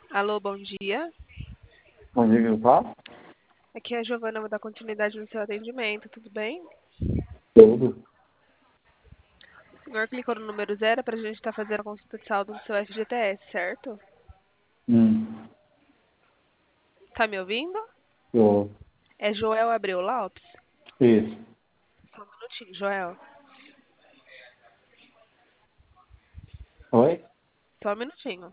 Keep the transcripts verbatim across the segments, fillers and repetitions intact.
Alô, bom dia. Bom dia, que eu falo? Aqui é a Giovana, vou dar continuidade no seu atendimento, tudo bem? Tudo. O senhor clicou no número zero para a gente estar fazendo a consulta de saldo no seu F G T S, certo? Hum. Tá me ouvindo? Tô. É Joel Abreu Lopes? Isso. Só um minutinho, Joel. Oi? Só um minutinho.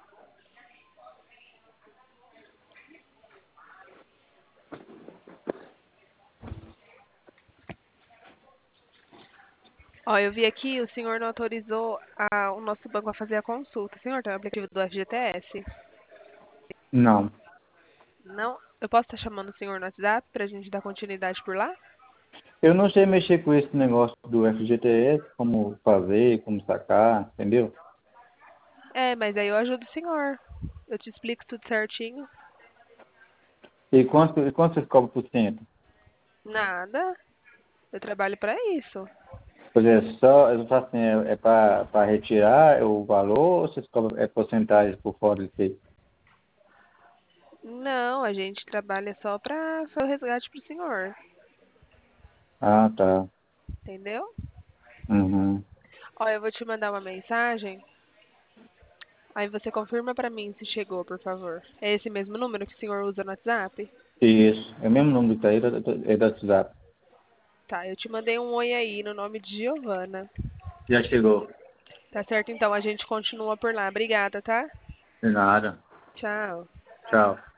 Ó, eu vi aqui, o senhor não autorizou a- o nosso banco a fazer a consulta. O senhor tem o aplicativo do F G T S? Não. Não? Eu posso estar chamando o senhor no WhatsApp para a gente dar continuidade por lá? Eu não sei mexer com esse negócio do F G T S, como fazer, como sacar, entendeu? É, mas aí eu ajudo o senhor. Eu te explico tudo certinho. E quanto, e quanto vocês cobram por cento? Nada. Eu trabalho para isso. Pois é, só, eu faço assim, é, é para retirar o valor ou vocês cobram é porcentagem por fora disso aí? Não, a gente trabalha só para fazer o resgate pro senhor. Ah, tá. Entendeu? Uhum. Ó, eu vou te mandar uma mensagem. Aí você confirma para mim se chegou, por favor. É esse mesmo número que o senhor usa no WhatsApp? Isso. É o mesmo número que tá aí, da- da- é da WhatsApp. Tá, eu te mandei um oi aí no nome de Giovana. Já chegou. Tá certo? Então a gente continua por lá. Obrigada, tá? De nada. Tchau. Tchau.